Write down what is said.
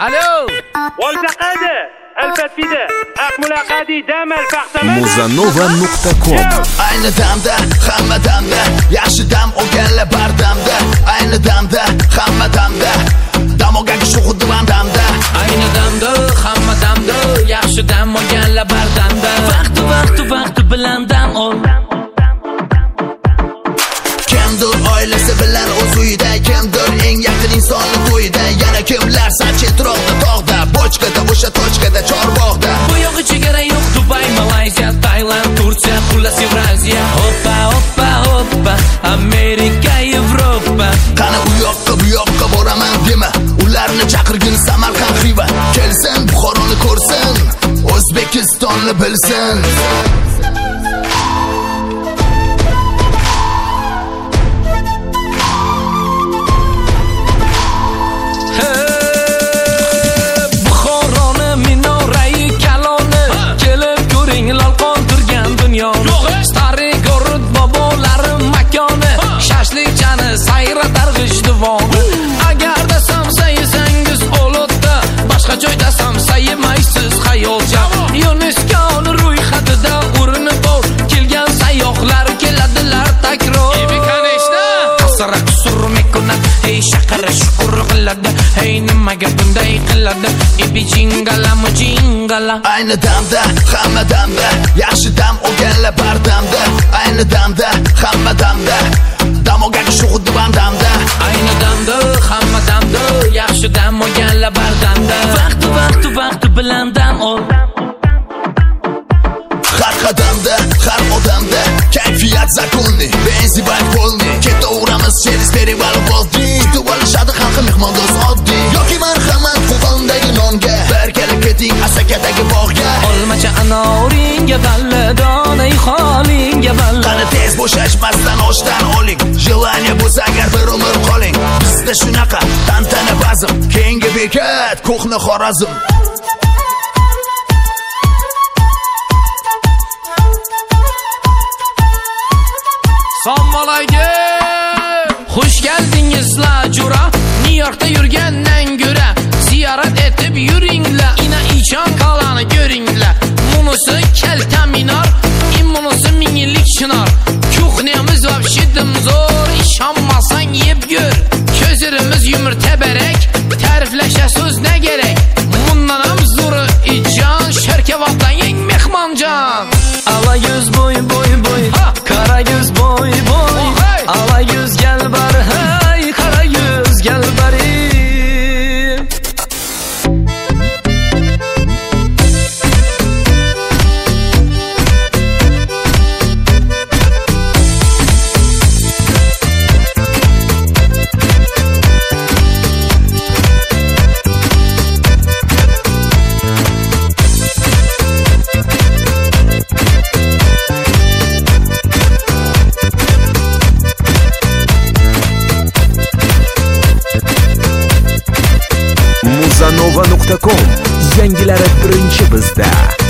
Allo. والتقادة الفتفيدة أقملاقادي دام الفحصمة Muzanova.com Ayni damda, hamma damda, yaxshi dam olganlar bardamda. Ayni damda, hamma damda, dam olgan shu xuddi bandamda. Ayni damda, hamma damda, yaxshi dam olganlar bardamda. Vaqti bilan dam ol. Kimdir oilasi bilan o'z uyida, kimdir eng yaqin insonni to'yida, yana kimlar sancha etrofda tog'da, bochkada, o'sha tochkada, chorbog'da. Bu yo'q chegara yo'q, Dubai, Malayziya, Tailand, Turkiya, xullas Evroziya. Hoppa, Amerika, Yevropa. Qani u yoqqa boraman dema, ularni chaqirgin Samarqand, Xiva. Kelsin Buxoroni ko'rsin, O'zbekistonni bilsin. Sayratar g'ijduvoni. Agarda samsayisangiz olotda, boshqa joyda samsayimaysiz xayolcha. UNESCO ro'yxatida o'rni bor, kelgan sayyohlar keladilar takror. Конечно. Qasra qusur mekunat, hey shaqara shukur qiladi, hey nimaga bunday qiladi? Jingala mujingala. Ayni damda, hamma damda, yaxshi dam olganlar bardamda. Ayni damda, hamma damda, dam olgan shu xuddi bandamda. Ayni damda, hamma damda, yaxshi dam olganlar bardamda. Vaqti bilan dam ol. Har qadamda, har odamda kayfiyat zakonli, benzi balkonli. Ketaveramiz Cherisberi Valvodni. Kutib olishadi xalqi mehmondo'st oddiy. Yoki marhamat Qo'qondagi nonga, barkalab keting Asakadagi bog'ga. Olmacha anoringga balla, donay holingga balla. Qani tez bo'shashmasdan oshdan oling. Jelaniya bo'lsa agar bir umr qoling. Bizda shunaqa tantana bazm, keyingi bekat ko'hna Xorazm. Assalomu alaykum. Xush keldingiz Lajura. New Yorkda yurgandan ko'ra ziyorat etib yuringlar. Ina ichon qalani ko'ringlar. Munisi kalta minor, immunisi minglik chinor. Kuxniyamiz vobshe dimzor, ishonmasang yeb ko'r. Ko'zlarimiz yumurta barak, ta'riflasha so'z ne gerek? Bundan ham zo'ri ijon, sharkavatdan yeng mehmonjon. Ala yuz boy, qara yuz boy. Ala yuz gel bar, hey qara yuz gel bari. Muzanova.com. Yangilari birinchi bizda.